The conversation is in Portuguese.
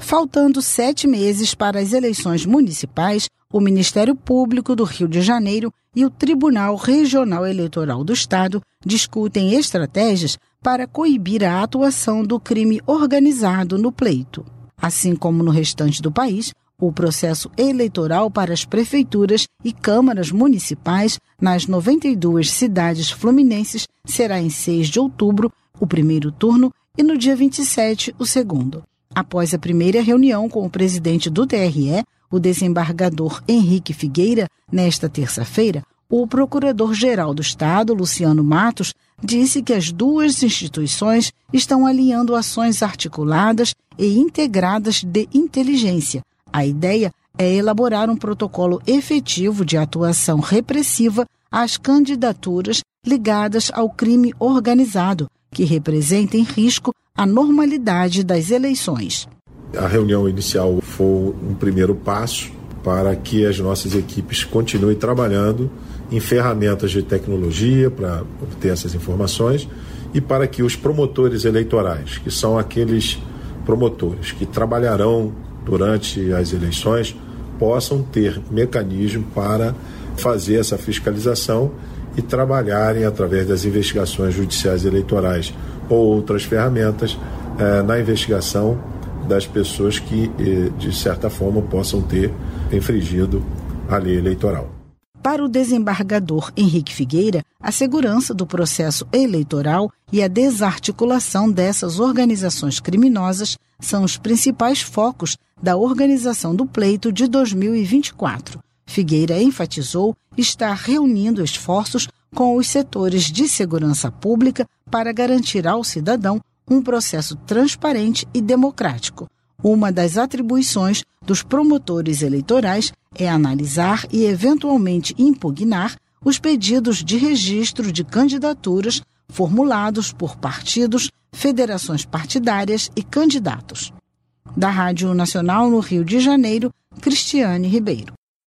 Faltando 7 meses para as eleições municipais, o Ministério Público do Rio de Janeiro e o Tribunal Regional Eleitoral do Estado discutem estratégias para coibir a atuação do crime organizado no pleito. Assim como no restante do país, o processo eleitoral para as prefeituras e câmaras municipais nas 92 cidades fluminenses será em 6 de outubro, o primeiro turno, e no dia 27, o segundo. Após a primeira reunião com o presidente do TRE, o desembargador Henrique Figueira, nesta terça-feira, o procurador-geral do Estado, Luciano Matos, disse que as duas instituições estão alinhando ações articuladas e integradas de inteligência. A ideia é elaborar um protocolo efetivo de atuação repressiva às candidaturas ligadas ao crime organizado, que representem risco à normalidade das eleições. A reunião inicial foi um primeiro passo para que as nossas equipes continuem trabalhando em ferramentas de tecnologia para obter essas informações e para que os promotores eleitorais, que são aqueles promotores que trabalharão durante as eleições, possam ter mecanismo para fazer essa fiscalização e trabalharem através das investigações judiciais eleitorais ou outras ferramentas na investigação das pessoas que, de certa forma, possam ter infringido a lei eleitoral. Para o desembargador Henrique Figueira, a segurança do processo eleitoral e a desarticulação dessas organizações criminosas são os principais focos da organização do pleito de 2024. Figueira enfatizou estar reunindo esforços com os setores de segurança pública para garantir ao cidadão um processo transparente e democrático. Uma das atribuições dos promotores eleitorais é analisar e, eventualmente, impugnar os pedidos de registro de candidaturas formulados por partidos, federações partidárias e candidatos. Da Rádio Nacional no Rio de Janeiro, Cristiane Ribeiro.